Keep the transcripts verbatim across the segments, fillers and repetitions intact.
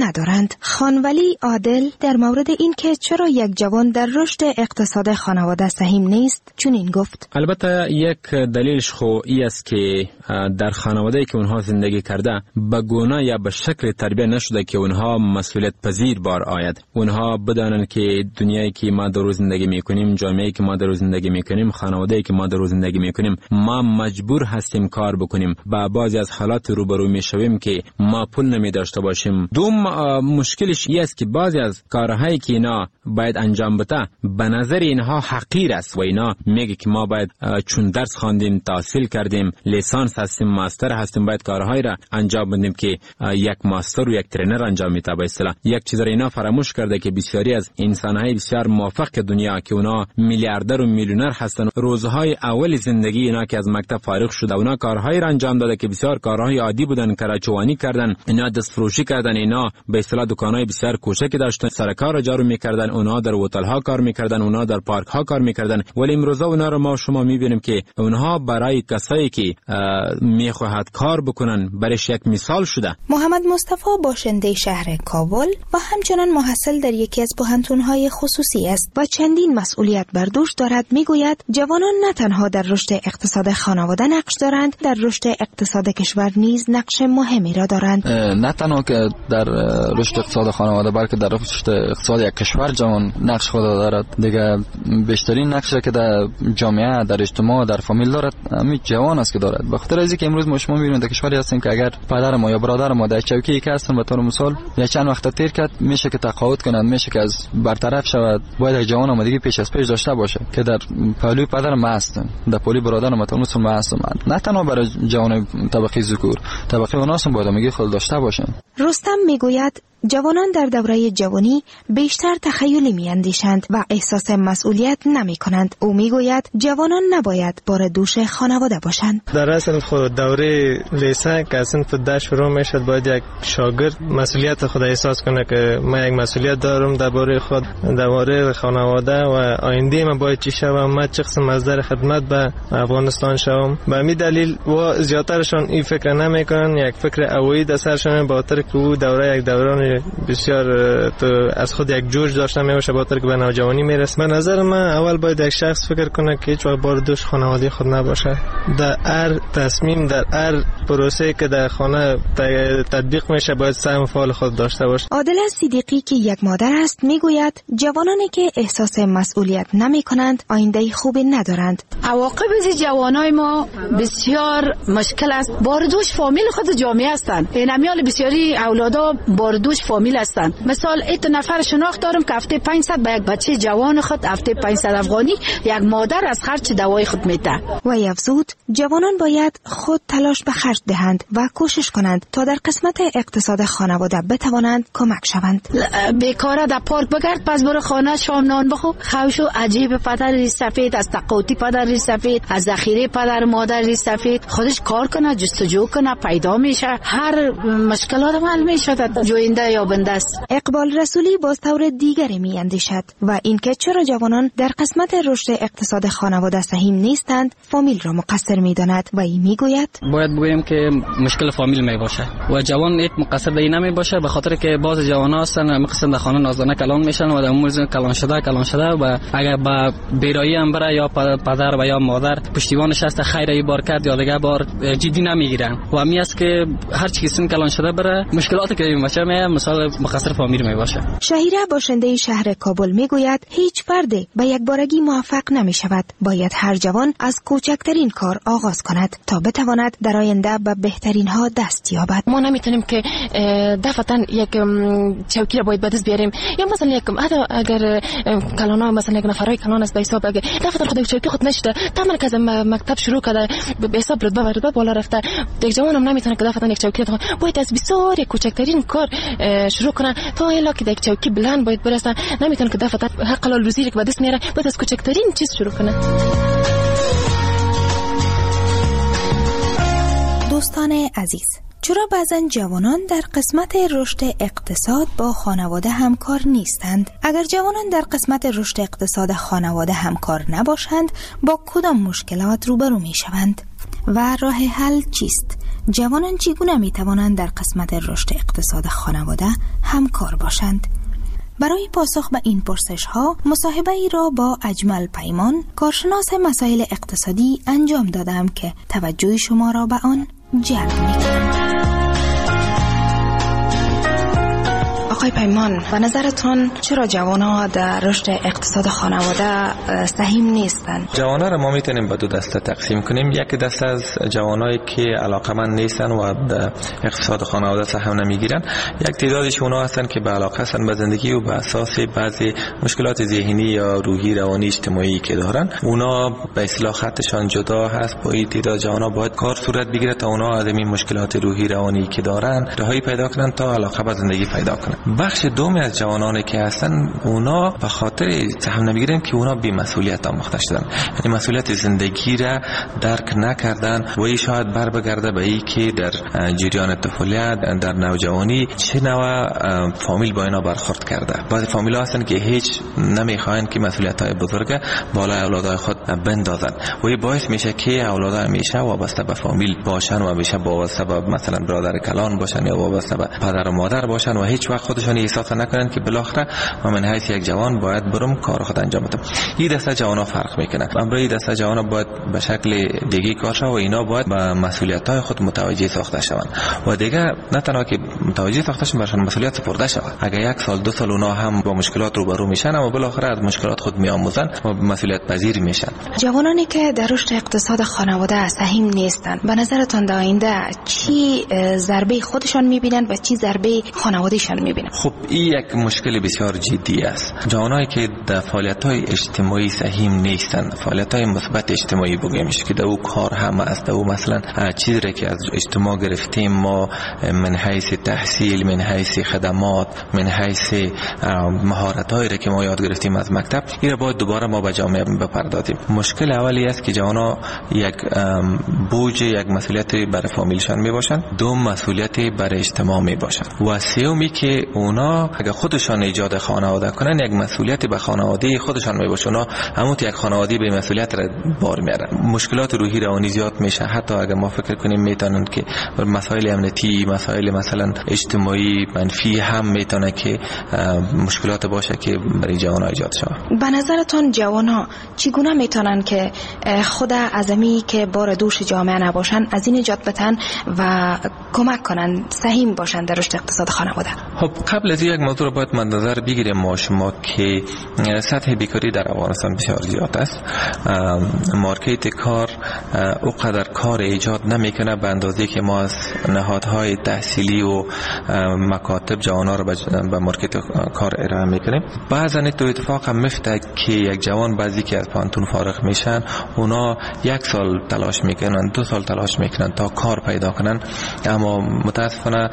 ندارند. خانولی عادل در مورد این که چرا یک جوان در رشد اقتصاد خانواده سهیم نیست چنین گفت: البته یک دلیلش خو ای است که در خانواده‌ای که اونها زندگی کرده به گونه یا به شکل تربیت نشده که اونها مسئولیت پذیر بار آید. اونها بدانند که دنیایی که ما در زندگی میکنیم، جامعه‌ای که ما در زندگی میکنیم، خانواده‌ای که ما در زندگی میکنیم، ما مجبور هستیم کار بکنیم. با بعضی از حالات روبرو میشویم که ما پول نمی داشته باشیم. دوم مشکلش این است که بعضی از کارهایی که اینا باید انجام بده به نظر اینها حقیر است و اینا میگه که ما باید چون درس خواندیم، تحصیل کردیم، لیسانس هستیم، ماستر هستیم، باید کارهایی را انجام بدیم که یک ماستر و یک ترینر انجام میده. به اصطلاح یک چیز را اینا فراموش کرده که بسیاری از انسان‌های بسیار موفق دنیا که اونا میلیاردر و میلیونر هستن، روزهای اول زندگی اینا که از مکتب فارغ شده اونا کارهایی را انجام داده که بسیار کارهای عادی بودن، کراچوانی کردن، اینا دست فروشی کردن، اینا به اصطلاح دکانای بسیار کوچکی داشتن، سرکار را جارو میکردن، اونا در هتل ها کار میکردن، اونا در پارک ها کار میکردن. ولی امروز اونا رو ما شما میبینیم که اونها برای کسایی که میخواهد کار بکنن برایش یک مثال شده. محمد مصطفی باشنده شهر کابل و همچنان محصل در یکی از پوهنتون‌های خصوصی است و چندین مسئولیت بر دوش دارد. میگوید جوانان نه تنها در رشد اقتصاد خانواده نقش دارند، در رشد اقتصاد کشور نیز نقش مهمی را دارند. نه تنها که در رشد اقتصاد خانواده بلکه در رشد اقتصاد یک کشور جوان نقش خود دارد. دیگه بیشترین نقشی که در جامعه، در اجتماع، در فامیل دارد همین جوان است که دارد. به خاطر اینکه امروز ما شما میبینید در کشوری هستیم که اگر پدر ما یا برادر ما در چوکی که هستن به طور مثال یا چند وقت تیر کرد میشه که تقاعد کنند، میشه که از برطرف شود، باید جوان آمادگی پیش از پیش داشته باشه که در پهلوی پدر ما هستن، در پهلوی برادر ما طور مثال ما هستم. نه تنها برای جوان طبقه ذکور، طبقه اوناس هم باید آمادگی خود داشته باشن. رستم میگوید جوانان در دوره جوانی بیشتر تخیلی میاندیشند و احساس مسئولیت نمی کنند. او میگوید جوانان نباید بار دوش خانواده باشند. در اصل خود دوره لیسه که اصلا ده شروع میشد باید یک شاگرد مسئولیت خود احساس کنه که من یک مسئولیت دارم درباره خود، درباره خانواده و آینده من باید چی شوم، من چه قسم از در خدمت به افغانستان شوم. به همین دلیل و زیاترشان این فکر نمیکنن، یک فکر اویی در سرشون با خاطر که او دوره یک دوران بسیار تو از خود یک جوش داشته میشه با که به نوجوانی میرسه. به نظر من اول باید یک شخص فکر کنه که هیچ وقت بار دوش خانواده خود نباشه. در هر تصمیم، در هر پروسه که در خانه تطبیق میشه باید سهم فعال خود داشته باشه. عادل صدیقی که یک مادر است میگوید جوانانی که احساس مسئولیت نمی کنند آینده خوبی ندارند. عواقب از جوانای ما بسیار مشکل است. بار دوش فامیل خود جامعه هستند. این امیال بسیاری اولادا بار دوش فامیل هستند. مثال ایت نفر شناخت دارم که هفته پانصد به یک بچه جوان خود هفته پانصد افغانی یک مادر از خرج دوای خود میده. و افزود جوانان باید خود تلاش به خرج دهند و کوشش کنند تا در قسمت اقتصاد خانواده بتوانند کمک شوند. بیکاره در پارک بگرد، پس برو خانه شام نان بخو. خوشو عجیب پدر ریش سفید، از تقاطی پدر ریش سفید، از ذخیره پدر مادر ریش سفید، خودش کار کنه، جستجو کنه، پیدا میشه، هر مشکلات حل میشه، جوینده یا بنده است. اقبال رسولی باز طور دیگری می اندیشد و اینکه چرا جوانان در قسمت رشد اقتصاد خانواده سهیم نیستند فامیل را مقصر می داند و این می گوید باید بگویم که مشکل فامیل می باشه و جوان ایت مقصر به این نمی باشه، به خاطر که باز جوان هستن میخواستن در خانه نازدانه کلان میشن و در امور کلان شده کلان شده و اگر با بیرایی هم بره یا پدر و یا مادر پشتیبانش هست خیر ای بار کرد یا دیگه بار جدی نمیگیرن و همین است که هر چی سن کلان شده بره مشکلاتی که میشه مثلا مقصر فامیل می باشه. شهیره باشنده شهر کابل میگوید هیچ فردی به یک بارگی موفق نمی شود. باید هر جوان از کوچکترین کار آغاز کند تا بتواند در آینده به بهترین ها دست یابد. ما نمیتونیم که دفعتاً یک چوکی را باید بدست بیاریم یا مثلا یک اگر کلانا مثلا یک نفرای کلان است به حساب اگر دفعتاً خود چوکی خود نشده تمام که از مکتب شروع کرده به حساب رتبه و رتبه بالا رفته، یک جوان هم نمیتونه که دفعتاً یک چوکی باید از بسیار کوچکترین کار شروع کنن تا الا که یک چوکی بلند باید برسن. نمیتونه که دفعتاً حق حلال روزی که به دست میاره باید از کوچکترین چیز شروع کنه. دوستان عزیز، چرا بعضن جوانان در قسمت رشد اقتصاد با خانواده همکار نیستند؟ اگر جوانان در قسمت رشد اقتصاد خانواده همکار نباشند با کدام مشکلات روبرو می شوند؟ و راه حل چیست؟ جوانان چگونه می توانند در قسمت رشد اقتصاد خانواده همکار باشند؟ برای پاسخ به این پرسش ها مصاحبه ای را با اجمل پیمان، کارشناس مسائل اقتصادی انجام دادم که توجه شما را به آن جلب می کنم. آقای پیمان، به نظرتون چرا جوان‌ها در رشد اقتصاد خانواده سهیم نیستند؟ جوان‌ها را ما میتونیم به دو دسته تقسیم کنیم. یک دسته از جوانایی که علاقه‌مند نیستن و به اقتصاد خانواده سهم نمیگیرن، یک تعدادش اونا هستن که به علاقه هستن به زندگی و به اساس بعضی مشکلات ذهنی یا روحی روانی اجتماعی که دارن، اونا به اصطلاح خطشان جدا هست. با این تعداد جوان‌ها باید کار صورت بگیره تا اونا از این مشکلات روحی روانی که دارن رهایی پیدا کنن تا علاقه به زندگی پیدا کنن. بخش دومی از جوانانی که هستن اونا به خاطر سهم نمیگیرن که اونا بی مسئولیت آموخته شدن، یعنی مسئولیت زندگی را درک نکردن و این شاید بر بگرده به این که در جریان طفولیت در نوجوانی چه نوع فامیل با اینا برخورد کرده. بعضی فامیل ها هستن که هیچ نمیخواین که مسئولیت های بزرگ بالای اولادای خود بندازن و این باعث میشه که اولادای همیشه وابسته به فامیل باشن و همیشه وابسته به مثلا برادر کلان باشن یا وابسته به پدر و مادر باشن و هیچ وقت خودشون احساس نکنن که بالاخره من من حیث یک جوان باید برم کار خود انجام بدم. این دسته جوانا فرق میکنه. امروز این دسته جوانا باید به شکل دیگه کار شه و اینا باید به مسئولیت‌های خود متوجه ساخته شوند و دیگه نه تنها که متوجه ساخته شون برشان مسئولیت سپرده شود. اگر یک سال دو سال اونا هم با مشکلات روبرو میشن اما بالاخره از مشکلات خود میآموزن و مسئولیت پذیر میشن. جوانانی که در رشد اقتصاد خانواده سهیم نیستند، به نظرتون در آینده چی ضربه خودشان میبینن و چی ضربه خانوادهشان میبینن؟ خب این یک مشکل بسیار جدی است. جوانایی که در فعالیت‌های اجتماعی سهیم نیستند، فعالیت‌های مثبت اجتماعی بگیم میشه که در او کار هم است، در او مثلا چیزی را که از اجتماع گرفتیم ما من حیث تحصیل، من حیث خدمات، من حیث مهارت‌هایی را که ما یاد گرفتیم از مکتب، این را باید دوباره ما به جامعه بپردازیم. مشکل اولی است که جوانا یک بوج، یک مسئولیت برای فامیلشان میباشند، دوم مسئولیت برای اجتماع میباشند و سومی که اونا اگر خودشان ایجاد خانواده کنن یک مسئولیت به خانواده خودشان میباشه. اونا همون یک خانواده به مسئولیت را بار میارن. مشکلات روحی روانی زیاد میشه. حتی اگر ما فکر کنیم میتونن که مسائل امنیتی، مسائل مثلا اجتماعی منفی هم میتونه که مشکلات باشه که برای جوانان ایجاد شود. به نظرتون جوانان چگونه میتونن که خود اعظمی که بار دوش جامعه نباشن از این نجات بدن و کمک کنن سهیم باشن در رشد اقتصاد خانواده؟ خب قبل از یک موضوع رو باید مد نظر بگیریم ما شما که سطح بیکاری در افغانستان بسیار زیاد است. مارکت کار اونقدر کار ایجاد نمیکنه به اندازه که ما از نهادهای تحصیلی و مکاتب جوانا رو به مارکت کار ارائه میکنیم. بعضا تو اتفاق هم میفته که یک جوان بعضی که از پانتون فارغ میشن اونا یک سال تلاش میکنن، دو سال تلاش میکنن تا کار پیدا کنن، اما متاسفانه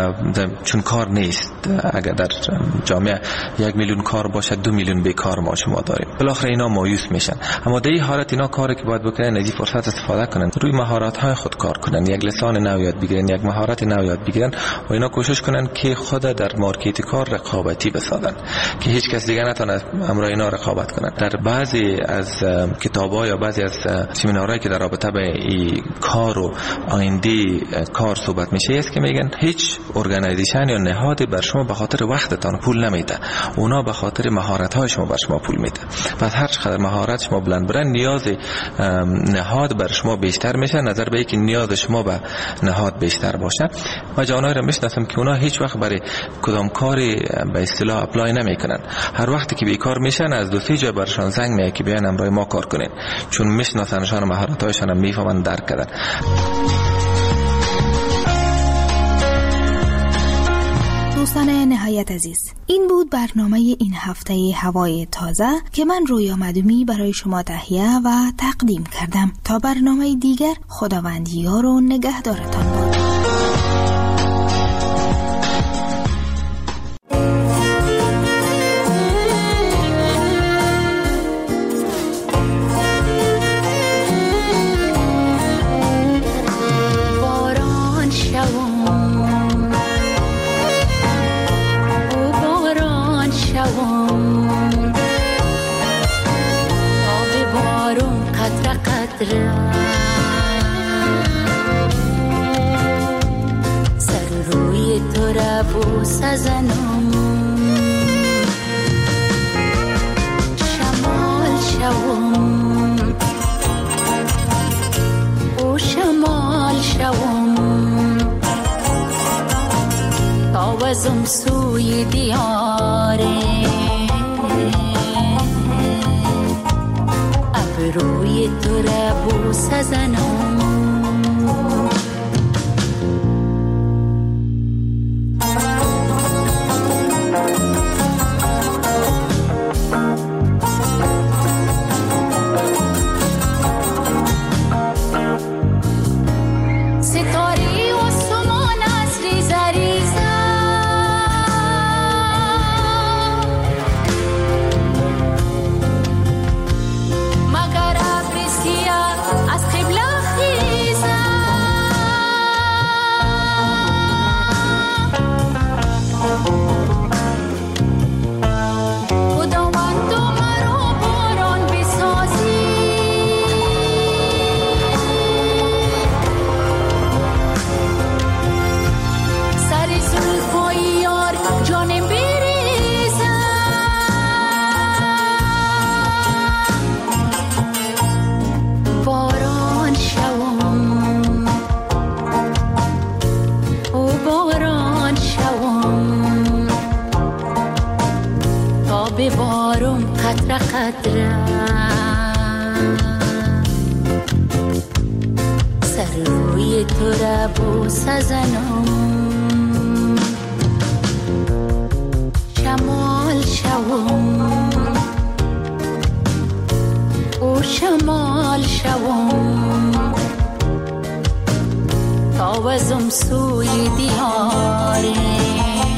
چون کار نیست. اگر در جامعه یک میلیون کار باشه دو میلیون بیکار ما شما داریم. بالاخره اینا مایوس میشن. اما در این حالت اینا کاری که باید بکنن از این فرصت استفاده کنن، روی مهارت های خود کار کنن، یک لسان نو یاد بگیرن، یک مهارت نو یاد بگیرن و اینا کوشش کنن که خود در مارکت کار رقابتی بسازن که هیچ کس دیگه نتونه امر اینا رقابت کنن. در بعضی از کتاب‌ها یا بعضی از سمینارهایی که در رابطه به این کار و آینده کار صحبت میشه است که میگن هیچ ارگانایزیشن یا نهادی بر شما به خاطر وقتتان پول نمیده، اونا به خاطر مهارت های شما بر شما پول میده. پس هر چقدر مهارت شما بلند بره نیاز نهاد بر شما بیشتر میشه، نظر به اینکه نیاز شما به نهاد بیشتر باشه. و جوانایی رو میشناسم که اونا هیچ وقت برای کدام کاری به اصطلاح اپلای نمیکنن. هر وقتی که بیکار میشن از دو سه جا برشان زنگ میاد که بیان امروز ما کار کنین، چون میشناسنشان، مهارت هایشان هم میفهمن، درک کردن. دوستان نهایت عزیز، این بود برنامه این هفته هوای تازه که من رویا مدومی برای شما تهیه و تقدیم کردم. تا برنامه دیگر خداوند یار و نگهدارتان باد. تاوزم سوی دیاره ابروی تو را بوسه زنم ببارم قطره قطره سر روی تو را بوسه زنم شمال شوم او شمال شوم تاوزم سوی دیار